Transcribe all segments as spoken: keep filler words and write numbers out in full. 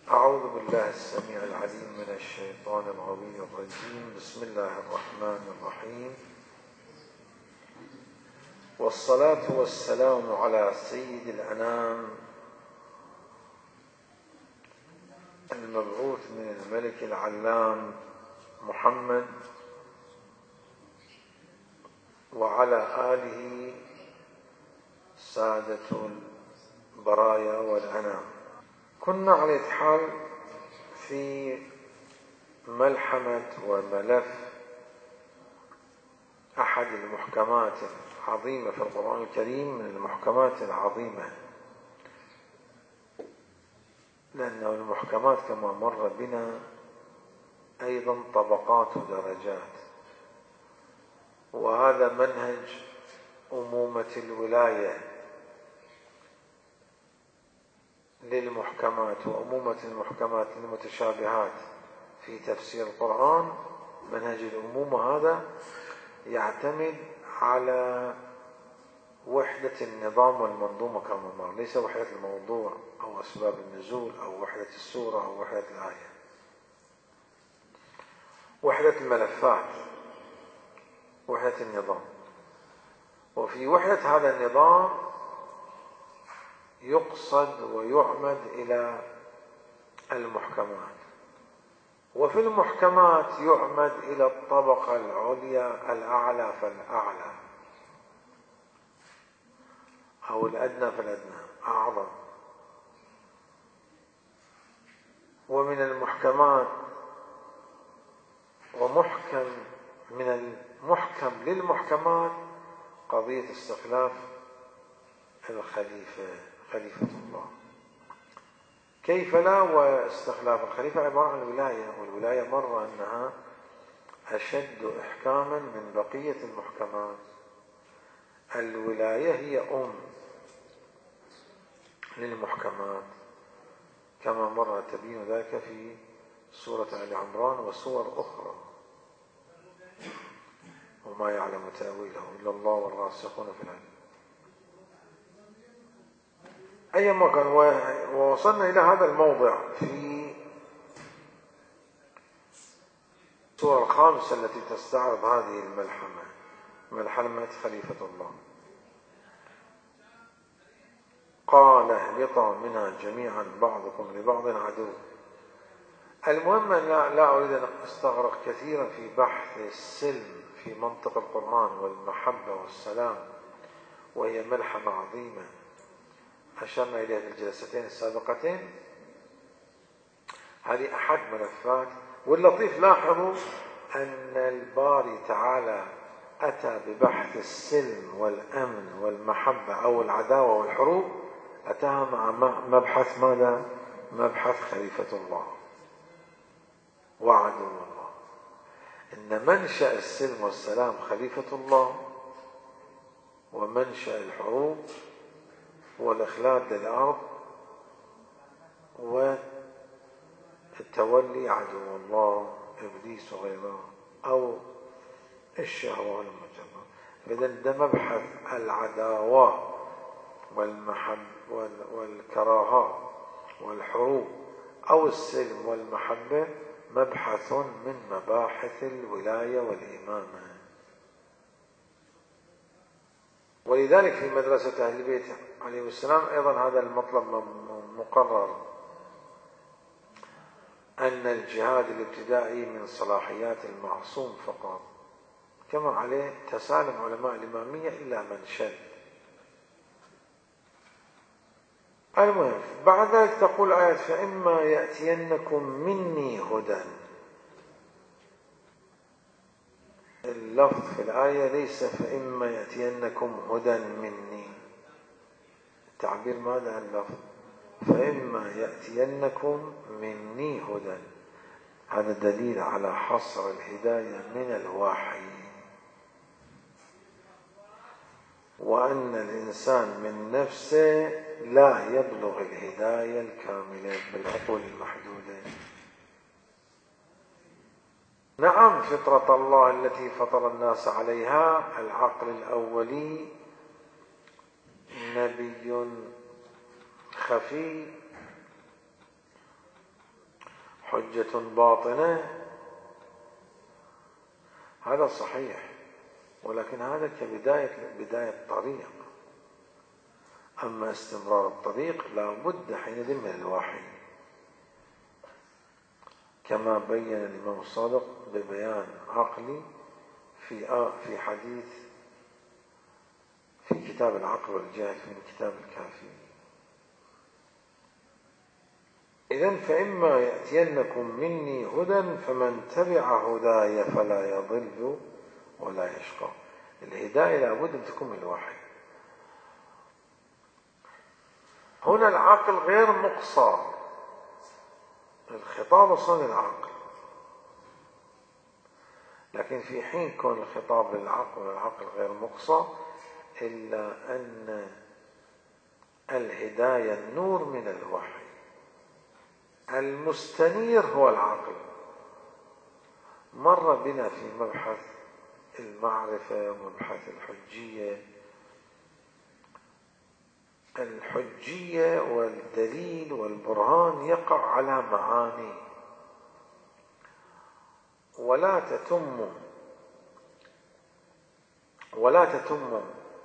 أعوذ بالله السميع العليم من الشيطان الغوي الرجيم. بسم الله الرحمن الرحيم، والصلاة والسلام على سيد الأنام المبعوث من الملك العلام محمد وعلى آله سادة البرايا والأنام. كنا على حال في ملحمة وملف أحد المحكمات العظيمة في القرآن الكريم، من المحكمات العظيمة، لأن المحكمات كما مر بنا أيضا طبقات ودرجات، وهذا منهج أمومة الولاية للمحكمات وأمومة المحكمات للمتشابهات في تفسير القرآن. منهج الأمومة هذا يعتمد على وحدة النظام والمنظومة كما مر، ليس وحدة الموضوع أو أسباب النزول أو وحدة السورة أو وحدة الآية، وحدة الملفات، وحدة النظام. وفي وحدة هذا النظام يقصد ويعمد إلى المحكمات، وفي المحكمات يعمد إلى الطبقة العليا الأعلى فالأعلى، أو الأدنى فالأدنى أعظم. ومن المحكمات ومحكم من المحكم للمحكمات قضية استخلاف الخليفة، خليفة الله. كيف لا؟ واستخلاف الخليفة عبارة عن الولاية، والولاية مرة أنها أشد إحكاما من بقية المحكمات. الولاية هي أم للمحكمات كما مر تبين ذلك في سورة آل عمران وسور أخرى. وما يعلم تأويله إلا الله والراسخون في العلم. أيما كان، ووصلنا إلى هذا الموضع في السورة الخامسة التي تستعرض هذه الملحمة، ملحمة خليفة الله. قال اهبطا منها جميعا بعضكم لبعض عدو. المهم لا, لا أريد أن أستغرق كثيرا في بحث السلم في منطق القرآن والمحبة والسلام، وهي ملحمة عظيمة أشرنا إليها في الجلستين السابقتين. هذه أحد ملفات. واللطيف لاحظوا أن الباري تعالى أتى ببحث السلم والأمن والمحبة أو العداوة والحروب، أتاها مع مبحث ماذا؟ مبحث خليفة الله وعدو الله. إن منشأ السلم والسلام خليفة الله، ومنشأ الحروب والإخلاد للأرض والتولي عدو الله إبليس وغيره، أو الشهوة المجرة. إذن ده مبحث العداوة والمحب والكراهات والحروب أو السلم والمحبة، مبحث من مباحث الولاية والإمامة. ولذلك في مدرسة أهل البيت عليهم السلام أيضا هذا المطلب مقرر، أن الجهاد الابتدائي من صلاحيات المعصوم فقط، كما عليه تسالم علماء الإمامية إلا من شد. المهم بعد ذلك تقول آية فإما يأتينكم مني هدى. اللفظ في الآية ليس فإما يأتينكم هدى مني، التعبير ماذا عن اللفظ؟ فإما يأتينكم مني هدى. هذا دليل على حصر الهداية من الوحي، وأن الإنسان من نفسه لا يبلغ الهداية الكاملة بالعقول المحدودة. نعم، فطرة الله التي فطر الناس عليها، العقل الأولي نبي خفي حجة باطنة، هذا صحيح، ولكن هذا كبداية بداية طريق. أما استمرار الطريق لا بد حينئذ من الوحي، كما بين الإمام الصادق ببيان عقلي في في حديث في كتاب العقل والجهل في كتاب الكافي. إذن فإما يأتينكم مني هدى فمن تبع هداي فلا يضل ولا يشقى. الهداية لابد أن تكون من الوحي. هنا العقل غير مقصى، الخطاب أصلا للعقل، لكن في حين كون الخطاب للعقل والعقل غير مقصى، إلا أن الهداية النور من الوحي، المستنير هو العقل. مر بنا في مبحث المعرفة ومبحث الحجية، الحجية والدليل والبرهان يقع على معاني، ولا تتم ولا تتم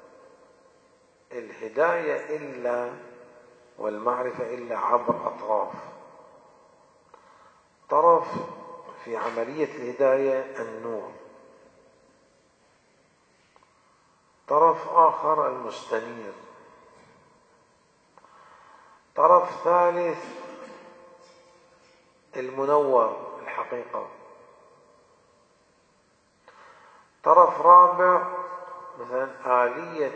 الهداية إلا والمعرفة إلا عبر أطراف. طرف في عملية الهداية النور، طرف آخر المستنير، طرف ثالث المنور الحقيقة، طرف رابع مثلا آلية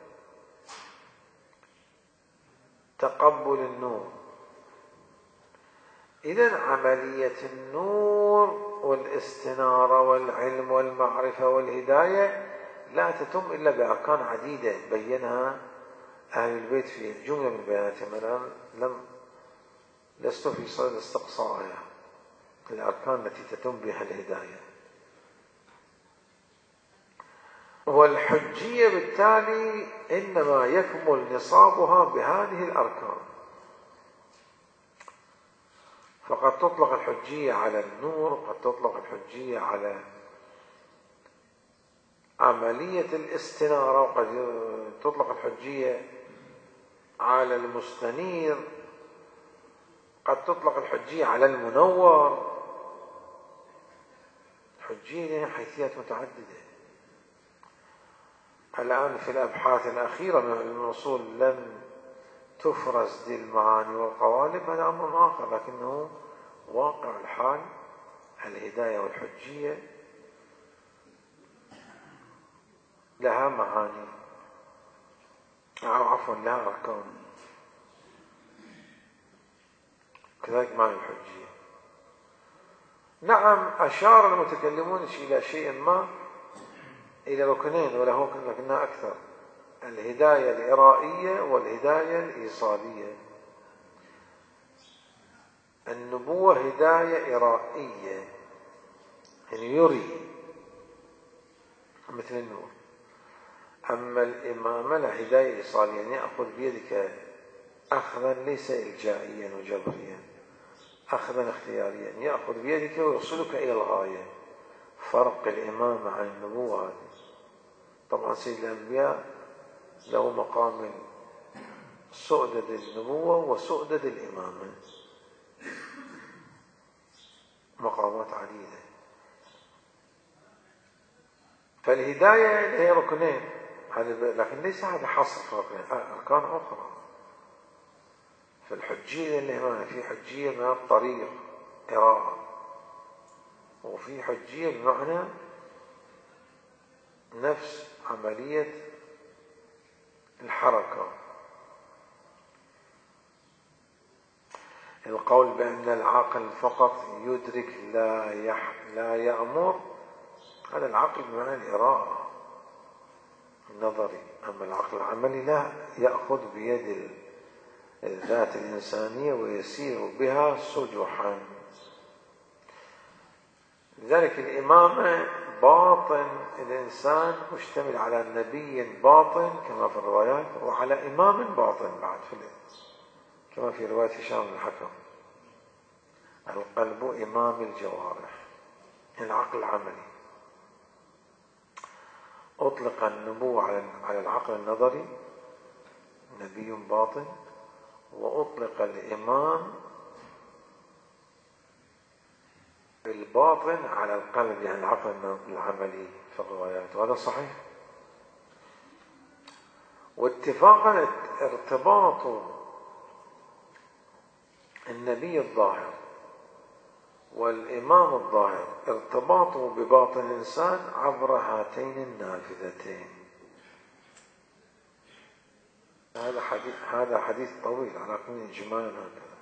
تقبل النور. إذن عملية النور والاستنارة والعلم والمعرفة والهداية لا تتم إلا بأركان عديدة بينها أهل البيت في جملة من بياناتهم. أنا لم لست في صدد استقصائها، الأركان التي تتم بها الهداية. والحجية بالتالي إنما يكمل نصابها بهذه الأركان. فقد تطلق الحجية على النور، وقد تطلق الحجية على عملية الاستنارة، وقد تطلق الحجية على المستنير، قد تطلق الحجية على المنور. الحجية لها حيثيات متعددة. الآن في الأبحاث الأخيرة من الأصول لم تفرز دي المعاني والقوالب، هذا أمر آخر، لكنه واقع الحال الهداية والحجية لها معاني، أو عفوا لها أركان، كذلك معنى الحجية. نعم أشار المتكلمون إلى شيء ما، إلى ركنين وله لكنها أكثر: الهداية الإرائية والهداية الإيصالية. النبوة هداية إرائية، يعني يري مثل النور. أما الإمامة لا، هداية إيصالية، يعني يأخذ بيدك أخذا ليس إلجائيا وجبريا، أخذا اختياريا، يأخذ بيدك ويوصلك إلى الغاية. فرق الإمامة عن النبوة هذه. طبعا سيد الأنبياء له مقام سؤدد النبوة وسؤدد الإمامة، مقامات عديدة. فالهداية هي ركنين، لكن ليس هذا حصر في ركنين، أركان أخرى. فالحجية اللي هنا في حجية من الطريق قراءة، وفي حجية بمعنى نفس عملية الحركة. القول بأن العقل فقط يدرك لا يح لا يأمر، هذا العقل بمعنى الإراءة النظري. أما العقل العملي لا، يأخذ بيد الذات الإنسانية ويسير بها سجحا. لذلك الإمامة باطن الإنسان مشتمل على نبي باطن كما في الروايات، وعلى إمام باطن بعد في كما في رواية هشام بن الحكم. القلب إمام الجوارح، العقل العملي. أطلق النبوة على العقل النظري، نبي باطن، وأطلق الإمام الباطن على القلب، يعني العقل العملي في الروايات، وهذا صحيح. واتفاقا ارتباط النبي الظاهر والإمام الظاهر ارتباطه بباطن الإنسان عبر هاتين النافذتين. هذا حديث هذا حديث طويل على كل إجمالا هكذا،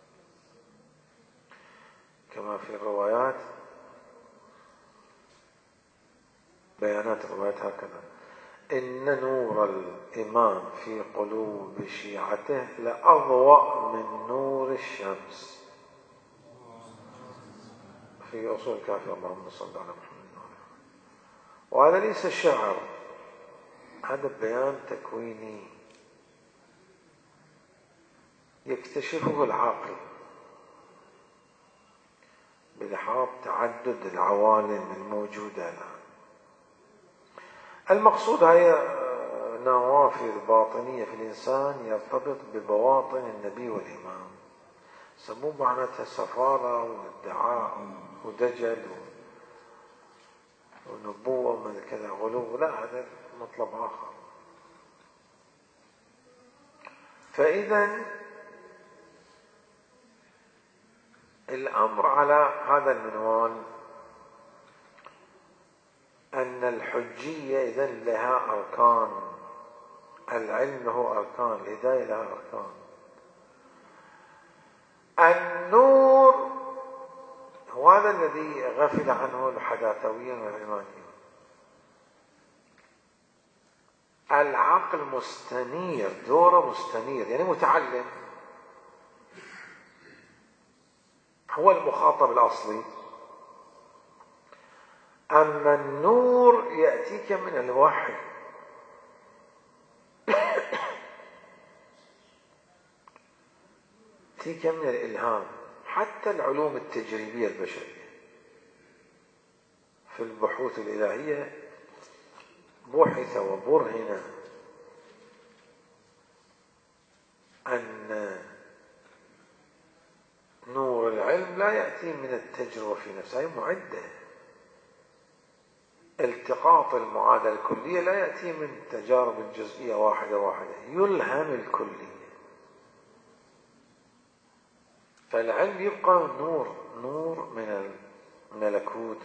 كما في الروايات، بيانات الروايات هكذا: إن نور الإمام في قلوب شيعته لأضوأ من نور الشمس. في أصول الكافي. اللهم صل على محمد. وهذا ليس شعر، هذا بيان تكويني يكتشفه العاقل بلحاظ تعدد العوالم الموجودة الآن. المقصود هي نوافذ باطنية في الإنسان يرتبط ببواطن النبي والإمام. سموه معناتها سفارة وادعاء ودجل ونبوة ومن كذا غلو، لا، هذا مطلب آخر. فإذا الأمر على هذا المنوال أن الحجية إذن لها أركان، العلم له أركان، الهداية لها أركان. النور هو هذا الذي غفل عنه الحداثويون والعلمانيون. العقل مستنير، دوره مستنير، يعني متعلم، هو المخاطب الأصلي. أما النور يأتيك من الوحي، يأتيك من الإلهام. حتى العلوم التجريبية البشرية في البحوث الإلهية بحث وبرهن أن نور العلم لا يأتي من التجربة في نفسها، هي معدة. التقاط المعادلة الكلية لا يأتي من تجارب جزئية واحدة واحدة، يلهم الكلية. فالعلم يبقى نور، نور من الملكوت،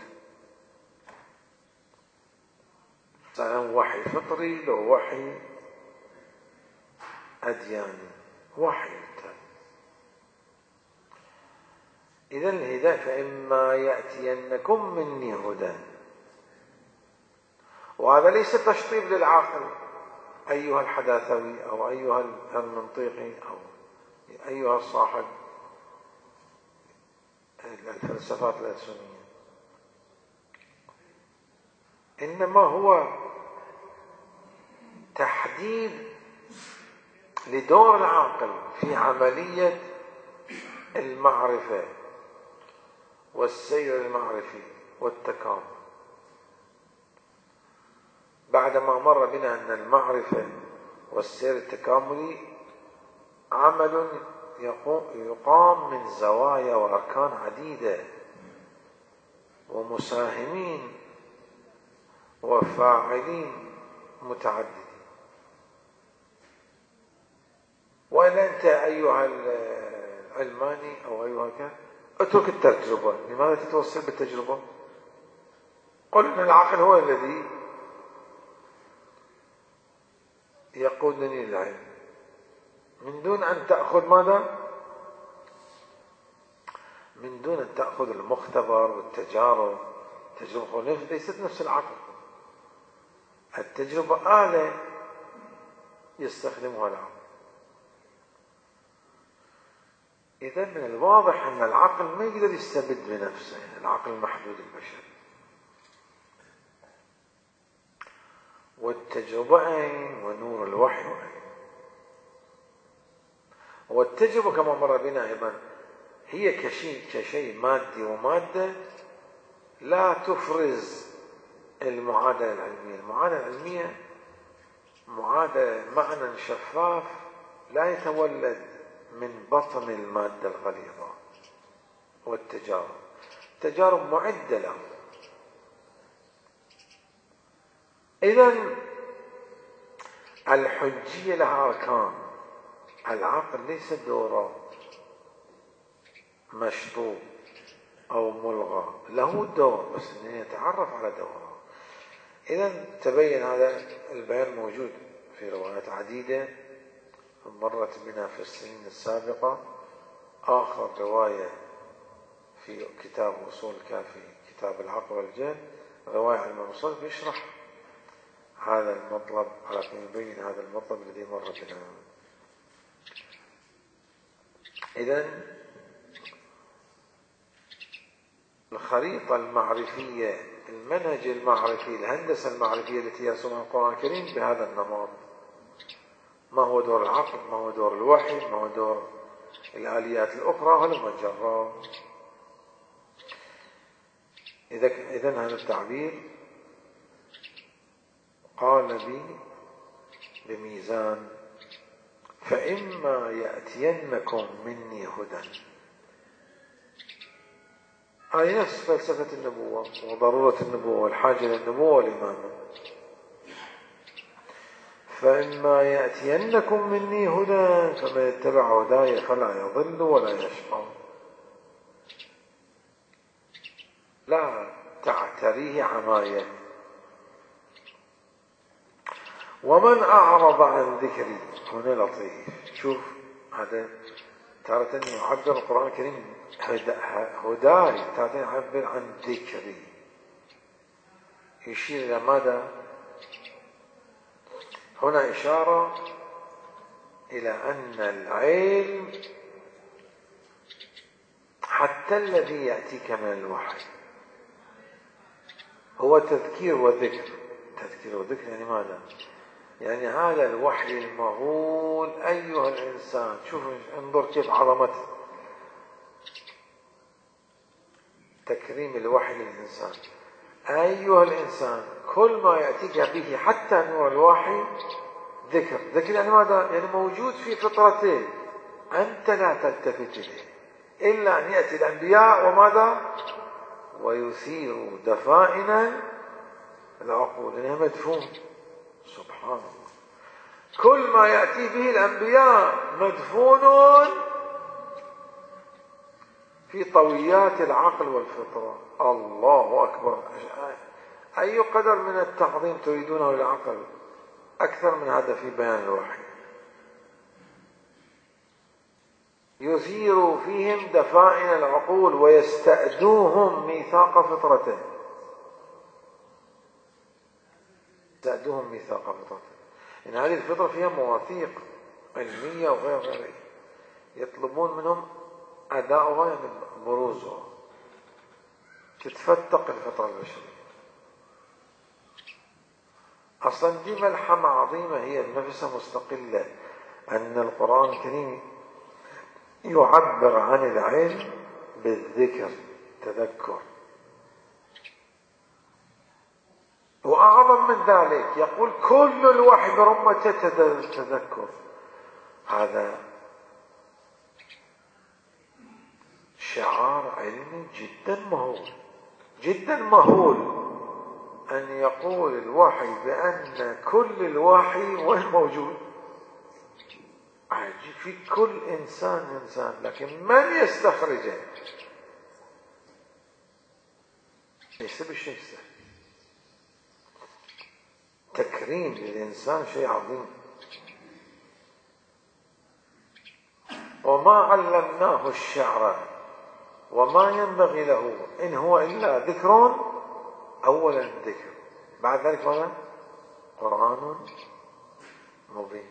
سواء وحي فطري لو وحي أدياني، وحي. إذن الهداية فإما يأتينكم مني هدى، وهذا ليس تشطيب للعاقل أيها الحداثوي أو أيها المنطقي أو أيها صاحب الفلسفات الألسنية، إنما هو تحديد لدور العاقل في عملية المعرفة والسير المعرفي والتكامل. بعدما مر بنا أن المعرفة والسير التكاملي عمل يقام من زوايا وأركان عديدة ومساهمين وفاعلين متعددين. وإلا أنت أيها العلماني أو أيها كان اترك التجربة، لماذا تتوسل بالتجربة؟ قل أن العقل هو الذي يقودني للعلم، من دون أن تأخذ ماذا؟ من دون أن تأخذ المختبر والتجارب. التجربة ليست نفس العقل، التجربة آلة يستخدمها العقل. إذا من الواضح أن العقل ما يقدر يستبد بنفسه، العقل المحدود البشري. والتجربة عين ونور الوحي عين. والتجربة كما مر بنا أيضا هي كشيء كشيء مادي ومادة لا تفرز المعادلة العلمية. المعادلة العلمية معادلة معنى شفاف لا يتولد من بطن المادة الغليظة والتجارب. التجارب معدة له. إذن الحجية لها أركان. العقل ليس دوره مشطوب أو ملغى، له دور بس أنه يتعرف على دوره. إذن تبين هذا البيان موجود في روايات عديدة مرت بنا في السنين السابقة. آخر رواية في كتاب أصول الكافي كتاب العقل والجهل رواية عن المنصور بيشرح هذا المطلب على يبين هذا المطلب الذي مر بنا. إذن الخريطة المعرفية، المنهج المعرفي، الهندسة المعرفية التي يرسمها القرآن الكريم بهذا النمط. ما هو دور العقل، ما هو دور الوحي، ما هو دور الآليات الأخرى، هل مجرى. إذن هذا التعبير قال بي بميزان فإما يأتينكم مني هدى. هذه نفس فلسفة النبوة وضرورة النبوة والحاجة للنبوة والإمامة. فإما يأتينكم مني هدى فمن يتبع هداي فلا يضل ولا يشقى. لا تعتريه عماية. ومن أعرض عن ذكري، هنا لطيف. شوف هذا تارة يعبر القرآن الكريم هداي، تارة يعبر عن ذكري، يشير إلى ماذا؟ هنا إشارة إلى أن العلم حتى الذي يأتيك من الوحي هو تذكير وذكر. تذكير وذكر يعني ماذا؟ يعني هذا الوحي المهول أيها الإنسان. شوف انظر كيف عظمته تكريم الوحي للإنسان. أيها الإنسان كل ما يأتيك به حتى نور الوحي ذكر. ذكر يعني ماذا؟ يعني موجود في فطرته، أنت لا تلتفت إليه إلا أن يأتي الأنبياء وماذا؟ ويثير دفائن العقول، إنها مدفون. سبحان الله. كل ما يأتي به الأنبياء مدفون في طويات العقل والفطرة. الله أكبر. أي قدر من التعظيم تريدونه للعقل أكثر من هذا في بيان الوحي. يثير فيهم دفائن العقول ويستأدوهم ميثاق فطرته. يستأدوهم ميثاق فطرته. إن هذه الفطرة فيها مواثيق علمية وغير غيره، يطلبون منهم أداؤها يعني بروزها. تتفتق الفطرة البشرية. أصلا دي ملحمة عظيمة هي بنفسها مستقلة، أن القرآن الكريم يعبر عن العلم بالذكر، تذكر. وأعظم من ذلك يقول كل الوحي برمته تذكر. هذا شعار علمي جدا مهول، جدا مهول أن يقول الوحي بأن كل الوحي وين موجود؟ عجيب. في كل إنسان إنسان، لكن من يستخرجه؟ ليس بالشيء سهل. تكريم للإنسان شيء عظيم. وما علمناه الشعر وما ينبغي له إن هو إلا ذكر. أولا ذكر، بعد ذلك ماذا؟ قرآن مبين.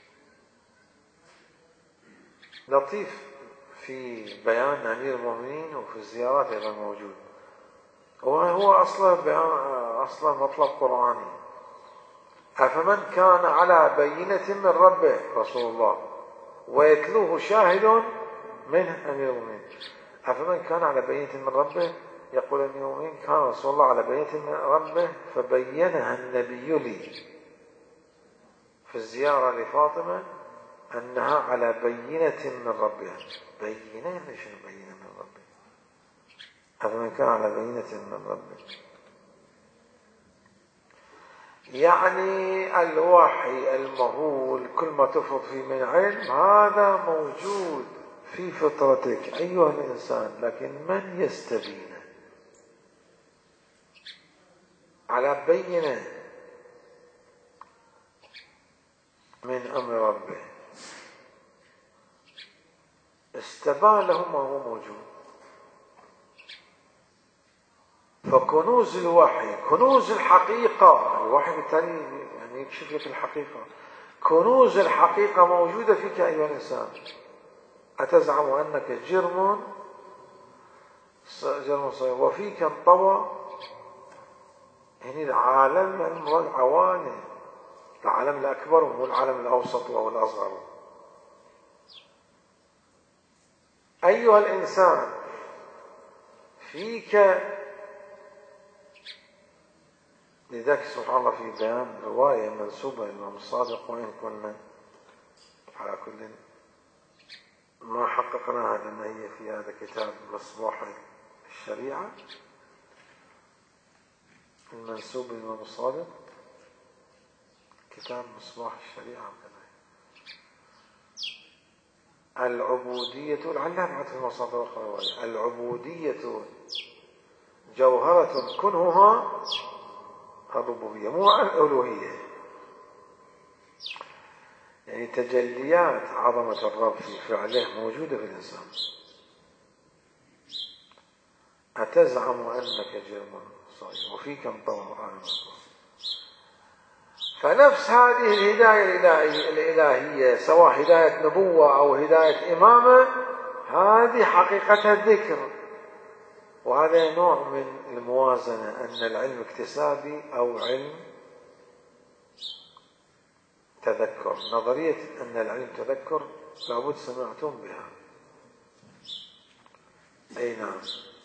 لطيف في بيان أمير المؤمنين وفي الزيارات أيضا موجود. وهو أصلا بيان أصلا مطلب قرآني. أفمن كان على بينة من ربه رسول الله ويتلوه شاهد من أمير المؤمنين؟ أفمن كان على بينة من ربه، يقول أمير المؤمنين كان رسول الله على بينة من ربه فبينها النبي لي في الزيارة لفاطمة أنها على بينة من ربها. بينة يعني شنو بينة من ربه؟ أفمن كان على بينة من ربه يعني الوحي المهول كل ما تفرض فيه من علم هذا موجود في فطرتك أيها الإنسان، لكن من يستبينه على بينة من أمر ربه استبان له ما هو موجود. فكنوز الوحي كنوز الحقيقة، الوحي بالتالي يعني يكشف لك الحقيقة، كنوز الحقيقة موجودة فيك أيها الإنسان. أتزعم أنك جرم جرم صغير وفيك انطوى، يعني العالم المراد عوالم، العالم الأكبر وهو العالم الأوسط وهو الأصغر. أيها الإنسان فيك، لذلك سبحان الله في بيان رواية منسوبة للإمام الصادق، وإن كنا على كل ما حققناها لما هي في هذا كتاب مصباح الشريعة المنسوب للإمام الصادق، كتاب مصباح الشريعة العبودية، لعلها بعد في المصادر الأخرى، العبودية جوهرة كنهها الربوبية مو الألوهية، يعني تجليات عظمة الرب في فعله موجودة في الإنسان. أتزعم أنك جرم صغير وفيك انطوى عالم. فنفس هذه الهداية الإلهية سواء هداية نبوة أو هداية إمامة، هذه حقيقتها الذكر. وهذا نوع من الموازنة، أن العلم اكتسابي أو علم تذكر. نظرية أن العلم تذكر لابد سمعتم بها. أي نعم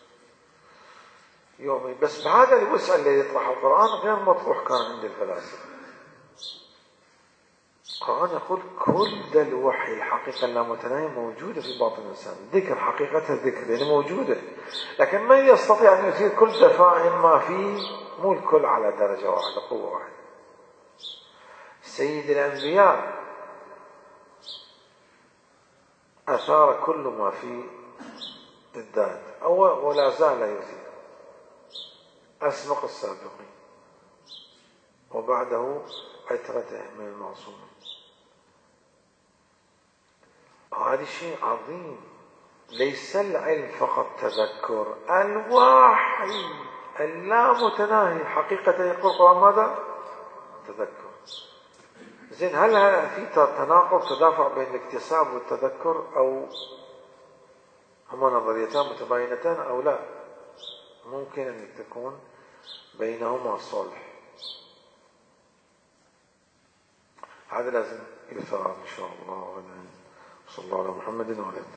يومي، بس بهذا الوسع الذي يطرح القرآن غير مطروح كان عند الفلاسفة. القرآن يقول كل ذا الوحي الحقيقة اللامتناهية موجودة في باطن الإنسان، ذكر حقيقتها الذكر يعني موجودة، لكن من يستطيع أن يثير كل دفاع ما فيه؟ مو الكل على درجة واحدة قوة واحدة. سيد الأنبياء أثار كل ما في الذات أو ولا زال يثير، أسبق السابقين وبعده عترته من المعصومين. هذا شيء عظيم. ليس العلم فقط تذكر، الوحي اللامتناهي حقيقة يقول القرآن ماذا؟ تذكر. زين، هل في تناقض تدافع بين الاكتساب والتذكر، أو هما نظريتان متباينتان أو لا؟ ممكن أن تكون بينهما صلح. هذا لازم يثار إن شاء الله. صلى الله على محمد وعلى